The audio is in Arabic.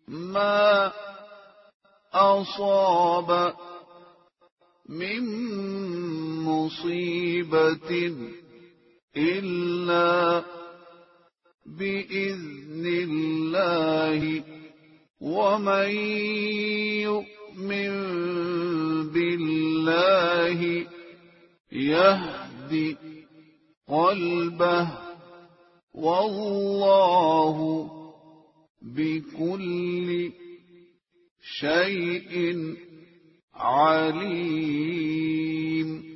ما أصاب من مصيبة إلا بإذن الله، ومن يؤمن بالله يهد قلبه، والله بكل شيء عليم.